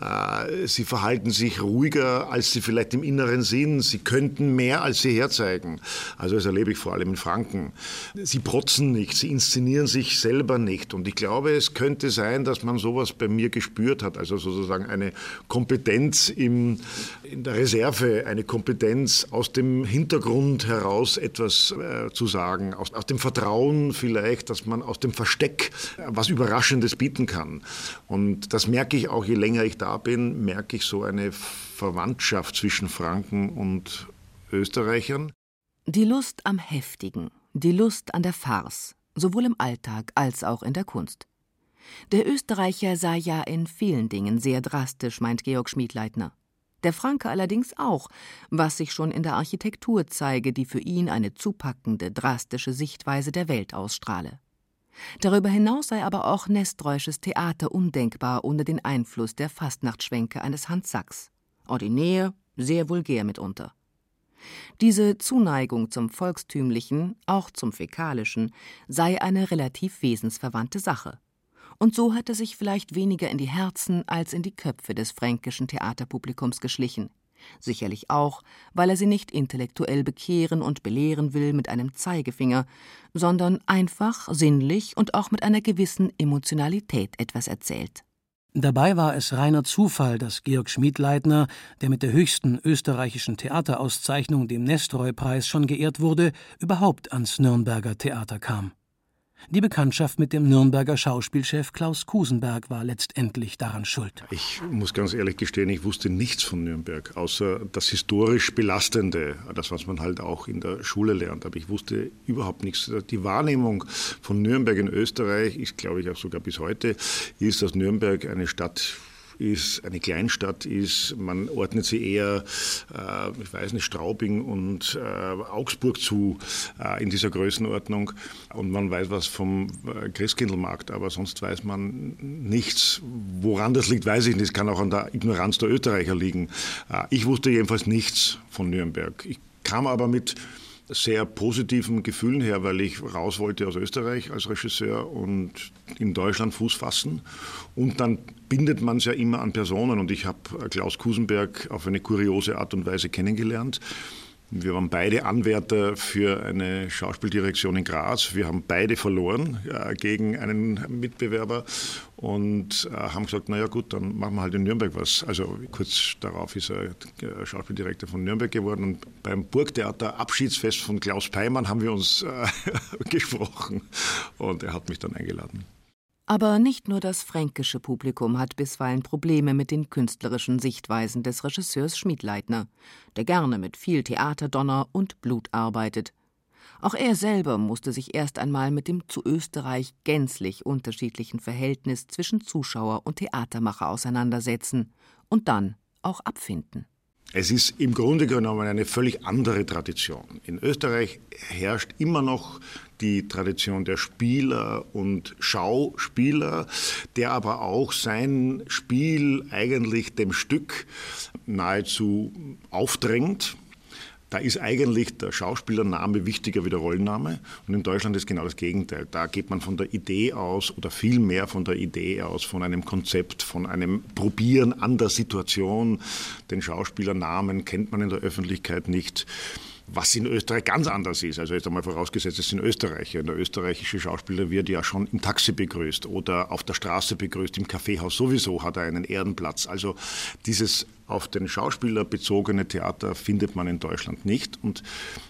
Sie verhalten sich ruhiger, als sie vielleicht im Inneren sind. Sie könnten mehr, als sie herzeigen. Also das erlebe ich vor allem in Franken. Sie protzen nicht, sie inszenieren sich selber nicht. Und ich glaube, es könnte sein, dass man sowas bei mir gespürt hat. Also sozusagen eine Kompetenz in der Reserve, eine Kompetenz aus dem Hintergrund heraus etwas zu sagen. Aus dem Vertrauen vielleicht, dass man aus dem Versteck was Überraschendes bieten kann. Und das merke ich auch, je länger ich da bin, merke ich so eine Verwandtschaft zwischen Franken und Österreichern. Die Lust am Heftigen, die Lust an der Farce, sowohl im Alltag als auch in der Kunst. Der Österreicher sei ja in vielen Dingen sehr drastisch, meint Georg Schmiedleitner. Der Franke allerdings auch, was sich schon in der Architektur zeige, die für ihn eine zupackende, drastische Sichtweise der Welt ausstrahle. Darüber hinaus sei aber auch Nesträusches Theater undenkbar ohne den Einfluss der Fastnachtsschwänke eines Hans Sachs. Ordinär, sehr vulgär mitunter. Diese Zuneigung zum Volkstümlichen, auch zum Fäkalischen, sei eine relativ wesensverwandte Sache. Und so hatte sich vielleicht weniger in die Herzen als in die Köpfe des fränkischen Theaterpublikums geschlichen. Sicherlich auch, weil er sie nicht intellektuell bekehren und belehren will mit einem Zeigefinger, sondern einfach, sinnlich und auch mit einer gewissen Emotionalität etwas erzählt. Dabei war es reiner Zufall, dass Georg Schmiedleitner, der mit der höchsten österreichischen Theaterauszeichnung, dem Nestroy-Preis, schon geehrt wurde, überhaupt ans Nürnberger Theater kam. Die Bekanntschaft mit dem Nürnberger Schauspielchef Klaus Kusenberg war letztendlich daran schuld. Ich muss ganz ehrlich gestehen, ich wusste nichts von Nürnberg, außer das historisch Belastende, das, was man halt auch in der Schule lernt. Aber ich wusste überhaupt nichts. Die Wahrnehmung von Nürnberg in Österreich ist, glaube ich, auch sogar bis heute, ist, dass Nürnberg eine Stadt ist, eine Kleinstadt ist. Man ordnet sie eher, ich weiß nicht, Straubing und Augsburg zu in dieser Größenordnung. Und man weiß was vom Christkindlmarkt, aber sonst weiß man nichts. Woran das liegt, weiß ich nicht. Es kann auch an der Ignoranz der Österreicher liegen. Ich wusste jedenfalls nichts von Nürnberg. Ich kam aber mit sehr positiven Gefühlen her, weil ich raus wollte aus Österreich als Regisseur und in Deutschland Fuß fassen. Und dann bindet man es ja immer an Personen. Und ich habe Klaus Kusenberg auf eine kuriose Art und Weise kennengelernt. Wir waren beide Anwärter für eine Schauspieldirektion in Graz. Wir haben beide verloren gegen einen Mitbewerber und haben gesagt, naja gut, dann machen wir halt in Nürnberg was. Also kurz darauf ist er Schauspieldirektor von Nürnberg geworden. Und beim Burgtheater Abschiedsfest von Klaus Peimann haben wir uns gesprochen und er hat mich dann eingeladen. Aber nicht nur das fränkische Publikum hat bisweilen Probleme mit den künstlerischen Sichtweisen des Regisseurs Schmiedleitner, der gerne mit viel Theaterdonner und Blut arbeitet. Auch er selber musste sich erst einmal mit dem zu Österreich gänzlich unterschiedlichen Verhältnis zwischen Zuschauer und Theatermacher auseinandersetzen und dann auch abfinden. Es ist im Grunde genommen eine völlig andere Tradition. In Österreich herrscht immer noch die Tradition der Spieler und Schauspieler, der aber auch sein Spiel eigentlich dem Stück nahezu aufdrängt. Da ist eigentlich der Schauspielername wichtiger wie der Rollenname. Und in Deutschland ist genau das Gegenteil. Da geht man von der Idee aus oder viel mehr von der Idee aus, von einem Konzept, von einem Probieren an der Situation. Den Schauspielernamen kennt man in der Öffentlichkeit nicht. Was in Österreich ganz anders ist. Also jetzt einmal vorausgesetzt, es sind Österreicher. Der österreichische Schauspieler wird ja schon im Taxi begrüßt oder auf der Straße begrüßt, im Kaffeehaus sowieso hat er einen Ehrenplatz. Also dieses auf den Schauspieler bezogene Theater findet man in Deutschland nicht. Und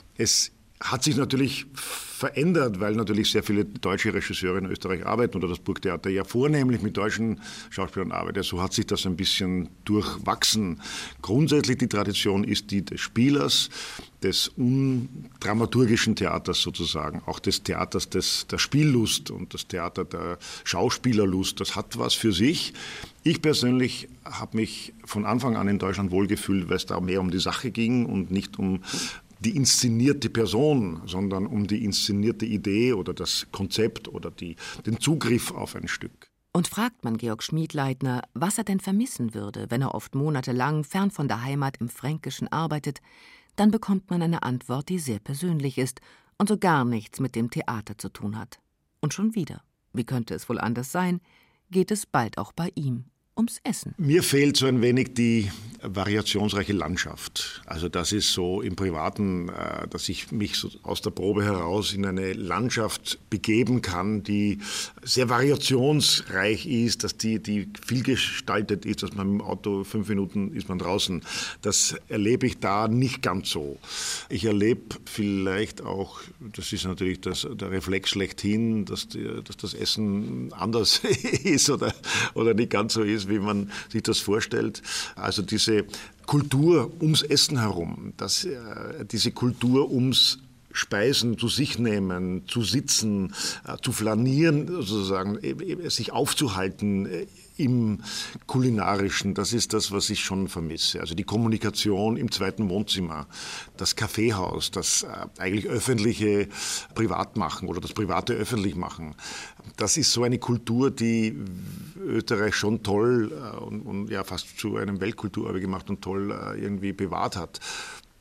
es hat sich natürlich verändert, weil natürlich sehr viele deutsche Regisseure in Österreich arbeiten oder das Burgtheater ja vornehmlich mit deutschen Schauspielern arbeitet. So hat sich das ein bisschen durchwachsen. Grundsätzlich die Tradition ist die des Spielers, des undramaturgischen Theaters sozusagen, auch des Theaters der Spiellust und das Theater der Schauspielerlust. Das hat was für sich. Ich persönlich habe mich von Anfang an in Deutschland wohlgefühlt, weil es da mehr um die Sache ging und nicht um die inszenierte Person, sondern um die inszenierte Idee oder das Konzept oder den Zugriff auf ein Stück. Und fragt man Georg Schmiedleitner, was er denn vermissen würde, wenn er oft monatelang fern von der Heimat im Fränkischen arbeitet, dann bekommt man eine Antwort, die sehr persönlich ist und so gar nichts mit dem Theater zu tun hat. Und schon wieder, wie könnte es wohl anders sein, geht es bald auch bei ihm ums Essen. Mir fehlt so ein wenig die variationsreiche Landschaft. Also das ist so im Privaten, dass ich mich so aus der Probe heraus in eine Landschaft begeben kann, die sehr variationsreich ist, dass die vielgestaltet ist, dass man im Auto 5 Minuten ist man draußen. Das erlebe ich da nicht ganz so. Ich erlebe vielleicht auch, das ist natürlich der Reflex schlechthin, dass das Essen anders ist oder nicht ganz so ist, wie man sich das vorstellt. Also diese Kultur ums Essen herum, diese Kultur ums Speisen zu sich nehmen, zu sitzen, zu flanieren, sozusagen, sich aufzuhalten im Kulinarischen, das ist das, was ich schon vermisse. Also die Kommunikation im zweiten Wohnzimmer, das Kaffeehaus, das eigentlich öffentliche privat machen oder das private öffentlich machen. Das ist so eine Kultur, die Österreich schon toll und ja fast zu einem Weltkulturerbe gemacht und toll irgendwie bewahrt hat.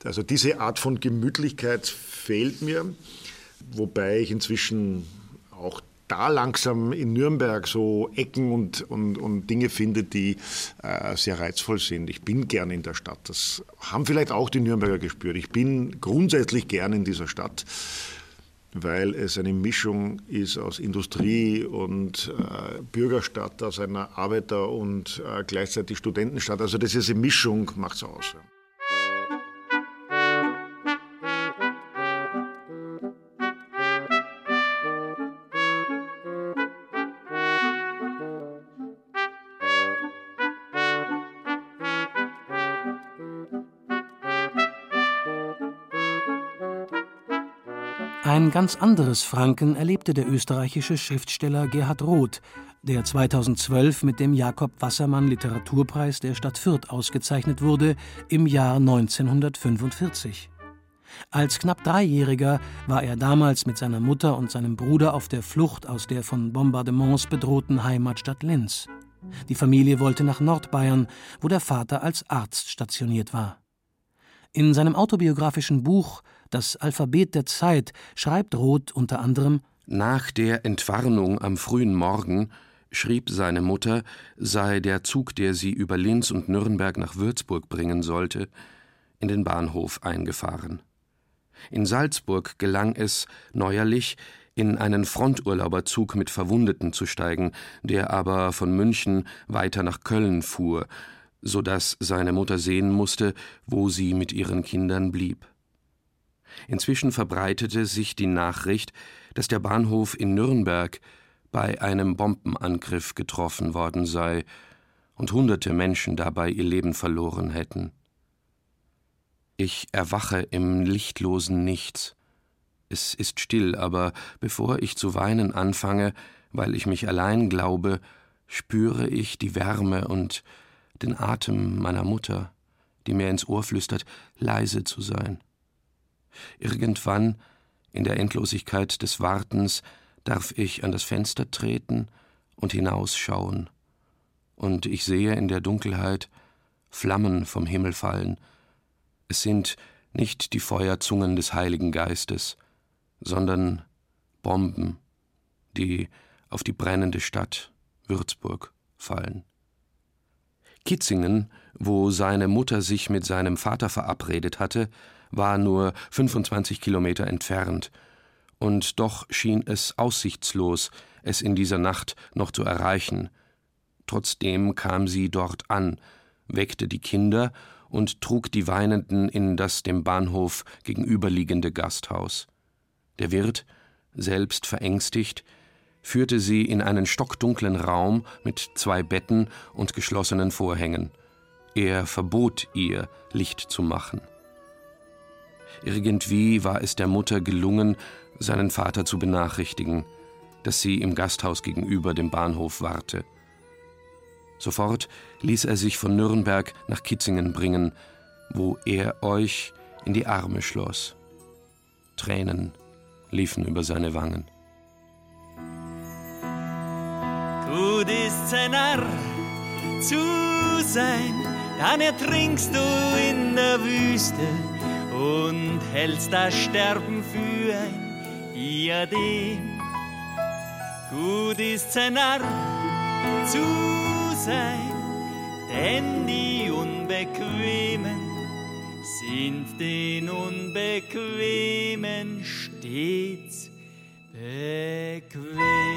Also diese Art von Gemütlichkeit fehlt mir, wobei ich inzwischen auch da langsam in Nürnberg so Ecken und Dinge finde, die sehr reizvoll sind. Ich bin gern in der Stadt. Das haben vielleicht auch die Nürnberger gespürt. Ich bin grundsätzlich gern in dieser Stadt, weil es eine Mischung ist aus Industrie und Bürgerstadt, aus einer Arbeiter- und gleichzeitig Studentenstadt. Also diese Mischung macht es aus. Ein ganz anderes Franken erlebte der österreichische Schriftsteller Gerhard Roth, der 2012 mit dem Jakob-Wassermann-Literaturpreis der Stadt Fürth ausgezeichnet wurde, im Jahr 1945. Als knapp 3-Jähriger war er damals mit seiner Mutter und seinem Bruder auf der Flucht aus der von Bombardements bedrohten Heimatstadt Linz. Die Familie wollte nach Nordbayern, wo der Vater als Arzt stationiert war. In seinem autobiografischen Buch »Das Alphabet der Zeit« schreibt Roth unter anderem: Nach der Entwarnung am frühen Morgen, schrieb seine Mutter, sei der Zug, der sie über Linz und Nürnberg nach Würzburg bringen sollte, in den Bahnhof eingefahren. In Salzburg gelang es neuerlich, in einen Fronturlauberzug mit Verwundeten zu steigen, der aber von München weiter nach Köln fuhr, so dass seine Mutter sehen musste, wo sie mit ihren Kindern blieb. Inzwischen verbreitete sich die Nachricht, dass der Bahnhof in Nürnberg bei einem Bombenangriff getroffen worden sei und hunderte Menschen dabei ihr Leben verloren hätten. Ich erwache im lichtlosen Nichts. Es ist still, aber bevor ich zu weinen anfange, weil ich mich allein glaube, spüre ich die Wärme und den Atem meiner Mutter, die mir ins Ohr flüstert, leise zu sein. Irgendwann, in der Endlosigkeit des Wartens, darf ich an das Fenster treten und hinausschauen. Und ich sehe in der Dunkelheit Flammen vom Himmel fallen. Es sind nicht die Feuerzungen des Heiligen Geistes, sondern Bomben, die auf die brennende Stadt Würzburg fallen. Kitzingen, wo seine Mutter sich mit seinem Vater verabredet hatte, war nur 25 Kilometer entfernt, und doch schien es aussichtslos, es in dieser Nacht noch zu erreichen. Trotzdem kam sie dort an, weckte die Kinder und trug die Weinenden in das dem Bahnhof gegenüberliegende Gasthaus. Der Wirt, selbst verängstigt, führte sie in einen stockdunklen Raum mit 2 Betten und geschlossenen Vorhängen. Er verbot ihr, Licht zu machen. Irgendwie war es der Mutter gelungen, seinen Vater zu benachrichtigen, dass sie im Gasthaus gegenüber dem Bahnhof warte. Sofort ließ er sich von Nürnberg nach Kitzingen bringen, wo er euch in die Arme schloss. Tränen liefen über seine Wangen. Gut ist's ein Narr zu sein, dann ertrinkst du in der Wüste und hältst das Sterben für ein Diadem. Gut ist's ein Narr zu sein, denn die Unbequemen sind den Unbequemen stets bequem.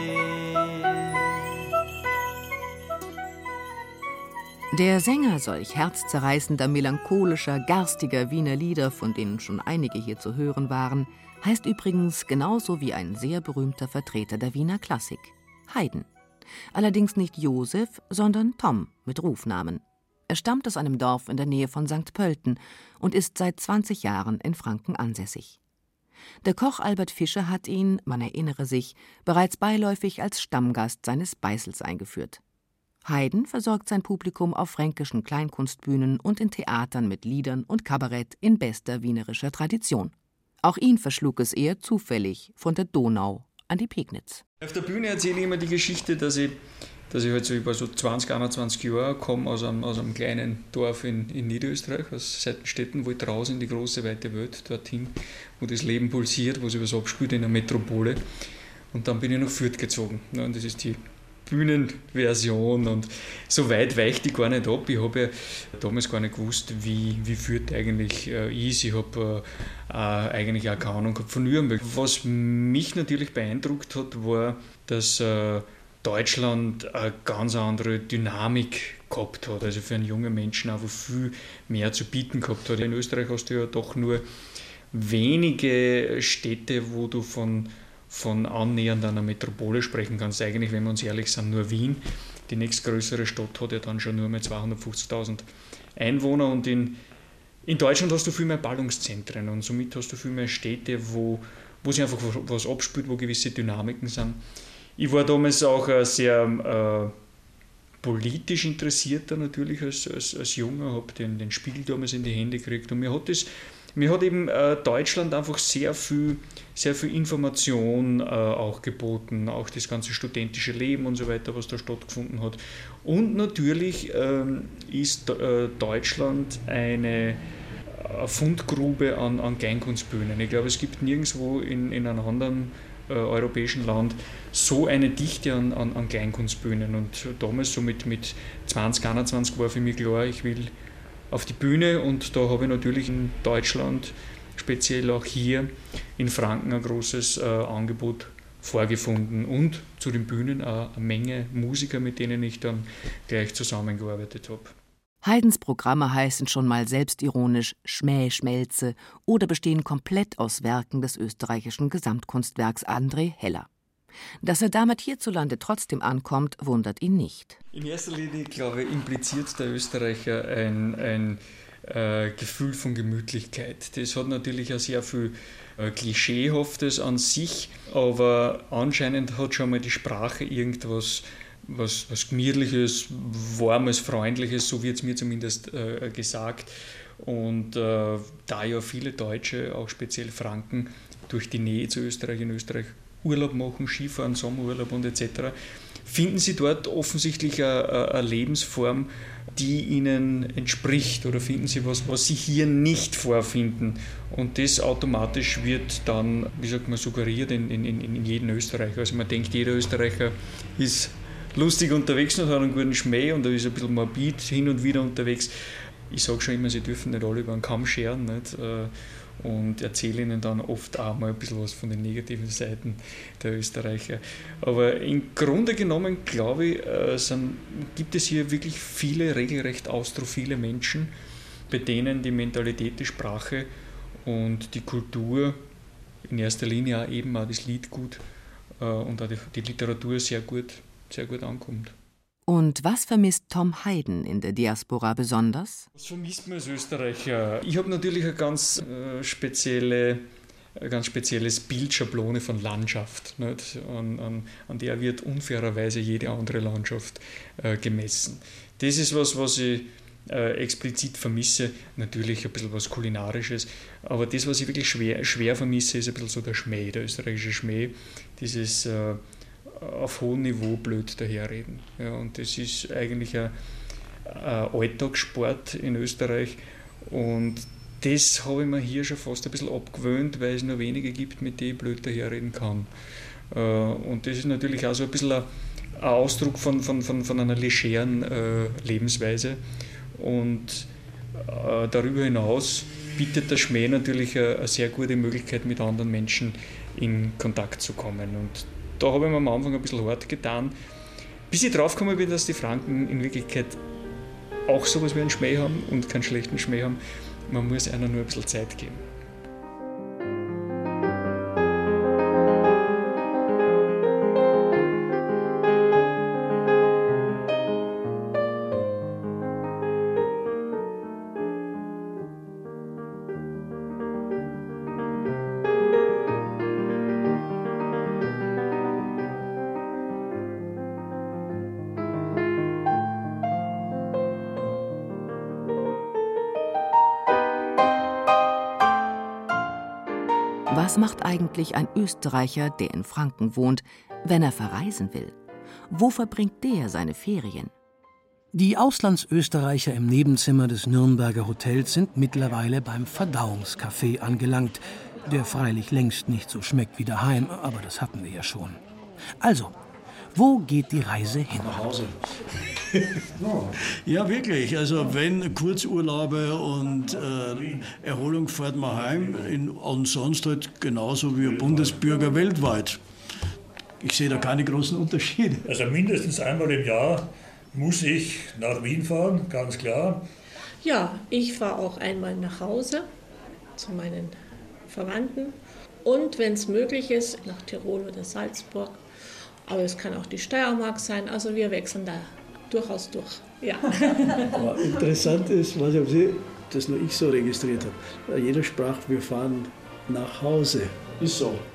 Der Sänger solch herzzerreißender, melancholischer, garstiger Wiener Lieder, von denen schon einige hier zu hören waren, heißt übrigens genauso wie ein sehr berühmter Vertreter der Wiener Klassik, Haydn. Allerdings nicht Josef, sondern Tom mit Rufnamen. Er stammt aus einem Dorf in der Nähe von St. Pölten und ist seit 20 Jahren in Franken ansässig. Der Koch Albert Fischer hat ihn, man erinnere sich, bereits beiläufig als Stammgast seines Beisels eingeführt. Haydn versorgt sein Publikum auf fränkischen Kleinkunstbühnen und in Theatern mit Liedern und Kabarett in bester wienerischer Tradition. Auch ihn verschlug es eher zufällig von der Donau an die Pegnitz. Auf der Bühne erzähle ich immer die Geschichte, dass ich dass ich halt so, ich war so 20, 21 Jahre, komme aus einem kleinen Dorf in Niederösterreich, aus Seitenstetten, wollte raus in die große, weite Welt, dorthin, wo das Leben pulsiert, wo sich was abspielt in der Metropole. Und dann bin ich nach Fürth gezogen. Ja, und das ist die Bühnenversion und so weit weicht ich gar nicht ab. Ich habe ja damals gar nicht gewusst, wie Fürth eigentlich ist. Ich habe eigentlich auch keine Ahnung gehabt von Nürnberg. Was mich natürlich beeindruckt hat, war, dass Deutschland eine ganz andere Dynamik gehabt hat. Also für einen jungen Menschen einfach viel mehr zu bieten gehabt hat. In Österreich hast du ja doch nur wenige Städte, wo du von annähernd einer Metropole sprechen kannst. Eigentlich, wenn wir uns ehrlich sind, nur Wien. Die nächstgrößere Stadt hat ja dann schon nur mehr 250.000 Einwohner. Und in Deutschland hast du viel mehr Ballungszentren und somit hast du viel mehr Städte, wo sich einfach was abspielt, wo gewisse Dynamiken sind. Ich war damals auch sehr politisch interessierter natürlich als Junger, habe den Spiegel damals in die Hände gekriegt und mir hat eben Deutschland einfach sehr viel Information auch geboten, auch das ganze studentische Leben und so weiter, was da stattgefunden hat. Und natürlich ist Deutschland eine Fundgrube an Kleinkunstbühnen. Ich glaube, es gibt nirgendwo in einem anderen europäischen Land so eine Dichte an Kleinkunstbühnen. Und damals so mit 20, 21 war für mich klar, ich will auf die Bühne und da habe ich natürlich in Deutschland, speziell auch hier in Franken, ein großes Angebot vorgefunden und zu den Bühnen auch eine Menge Musiker, mit denen ich dann gleich zusammengearbeitet habe. Haydns Programme heißen schon mal selbstironisch Schmäh, Schmelze oder bestehen komplett aus Werken des österreichischen Gesamtkunstwerks André Heller. Dass er damit hierzulande trotzdem ankommt, wundert ihn nicht. In erster Linie, glaube ich, impliziert der Österreicher ein Gefühl von Gemütlichkeit. Das hat natürlich auch sehr viel Klischeehaftes an sich, aber anscheinend hat schon mal die Sprache irgendwas was Gemütliches, Warmes, Freundliches, so wird es mir zumindest gesagt. Und da ja viele Deutsche, auch speziell Franken, durch die Nähe zu Österreich in Österreich Urlaub machen, Skifahren, Sommerurlaub und etc., finden sie dort offensichtlich eine Lebensform, die ihnen entspricht, oder finden sie was sie hier nicht vorfinden. Und das automatisch wird dann, wie sagt man, suggeriert in jedem Österreicher. Also man denkt, jeder Österreicher ist lustig unterwegs und hat einen guten Schmäh und da ist ein bisschen morbid hin und wieder unterwegs. Ich sage schon immer, sie dürfen nicht alle über einen Kamm scheren, nicht? Und erzähle ihnen dann oft auch mal ein bisschen was von den negativen Seiten der Österreicher. Aber im Grunde genommen, glaube ich, gibt es hier wirklich viele, regelrecht austrophile Menschen, bei denen die Mentalität, die Sprache und die Kultur, in erster Linie auch eben auch das Liedgut und auch die Literatur sehr gut ankommt. Und was vermisst Tom Hayden in der Diaspora besonders? Was vermisst man als Österreicher? Ich habe natürlich eine ganz spezielles Bildschablone von Landschaft. Nicht? An der wird unfairerweise jede andere Landschaft gemessen. Das ist was ich explizit vermisse. Natürlich ein bisschen was Kulinarisches, aber das, was ich wirklich schwer vermisse, ist ein bisschen so der Schmäh, der österreichische Schmäh. Dieses auf hohem Niveau blöd daherreden. Ja, und das ist eigentlich ein Alltagssport in Österreich und das habe ich mir hier schon fast ein bisschen abgewöhnt, weil es nur wenige gibt, mit denen ich blöd daherreden kann. Und das ist natürlich auch so ein bisschen ein Ausdruck von einer legeren Lebensweise und darüber hinaus bietet der Schmäh natürlich eine sehr gute Möglichkeit, mit anderen Menschen in Kontakt zu kommen. Und da habe ich mir am Anfang ein bisschen hart getan, bis ich draufgekommen bin, dass die Franken in Wirklichkeit auch sowas wie einen Schmäh haben und keinen schlechten Schmäh haben. Man muss einer nur ein bisschen Zeit geben. Was macht eigentlich ein Österreicher, der in Franken wohnt, wenn er verreisen will? Wo verbringt der seine Ferien? Die Auslandsösterreicher im Nebenzimmer des Nürnberger Hotels sind mittlerweile beim Verdauungscafé angelangt, der freilich längst nicht so schmeckt wie daheim, aber das hatten wir ja schon. Also, wo geht die Reise hin? Nach Hause. Ja, wirklich. Also wenn Kurzurlaube und Erholung fährt man heim, und sonst halt genauso wie Bundesbürger weltweit. Ich sehe da keine großen Unterschiede. Also mindestens einmal im Jahr muss ich nach Wien fahren, ganz klar. Ja, ich fahre auch einmal nach Hause zu meinen Verwandten und wenn es möglich ist, nach Tirol oder Salzburg. Aber es kann auch die Steiermark sein, also wir wechseln da durchaus durch. Ja. Aber interessant ist, weiß ich, ob Sie das nur ich so registriert habe. Jeder sprach, wir fahren nach Hause. Ist so.